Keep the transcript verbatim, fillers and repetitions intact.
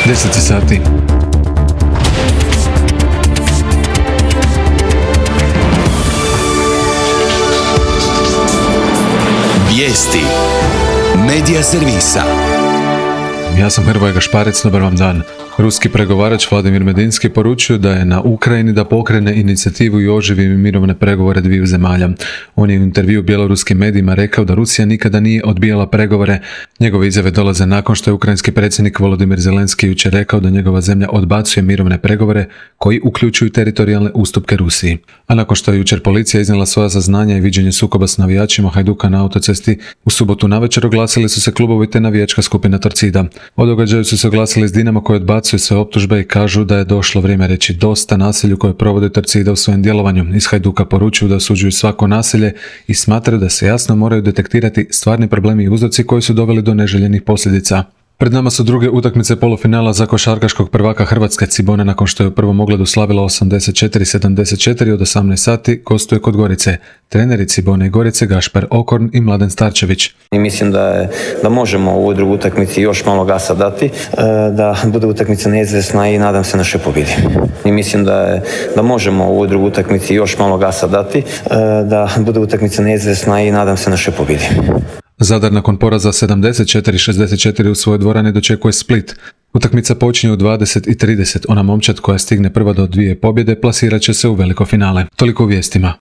deset sati. Vijesti Medija servisa. Ja sam Hrvoje Gašparec, dobar vam dan. Ruski pregovarač Vladimir Medinski poručio da je na Ukrajini da pokrene inicijativu i oživi mirovne pregovore dviju zemalja. On je u intervju bjeloruskim medijima rekao da Rusija nikada nije odbijala pregovore. Njegove izjave dolaze nakon što je ukrajinski predsjednik Volodimir Zelenski jučer rekao da njegova zemlja odbacuje mirovne pregovore koji uključuju teritorijalne ustupke Rusiji. A nakon što je jučer policija iznijela svoja saznanja i viđenje sukoba s navijačima Hajduka na autocesti, u subotu navečer oglasili su se klubovi te navijačka skupina Torcida. O događaju su se oglasili s Dinamo koji odbacuje sve optužbe i kažu da je došlo vrijeme reći dosta nasilju koje provodi Torcida u svojem djelovanju. Iz Hajduka poručuju da osuđuju svako nasilje i smatraju da se jasno moraju detektirati stvarni problemi i uzroci koji su doveli do neželjenih posljedica. Pred nama su druge utakmice polufinala za košarkaškog prvaka Hrvatske. Cibona, nakon što je u prvom ogledu slavila osamdeset četiri sedamdeset četiri od osamnaest sati, gostuje kod Gorice. Treneri Cibone i Gorice Gašper Okorn i Mladen Starčević. I mislim da, je, da možemo u ovoj drugoj utakmici još malo gasa dati, da bude utakmica neizvjesna i nadam se našoj pobjedi. I mislim da, je, da možemo u ovoj drugoj utakmici još malo gasa dati, da bude utakmica neizvjesna i nadam se našoj pobjedi. Zadar nakon poraza sedamdeset četiri šezdeset četiri u svojoj dvorani dočekuje Split. Utakmica počinje u dvadeset i trideset. Ona momčad koja stigne prva do dvije pobjede plasirat će se u veliko finale. Toliko u vijestima.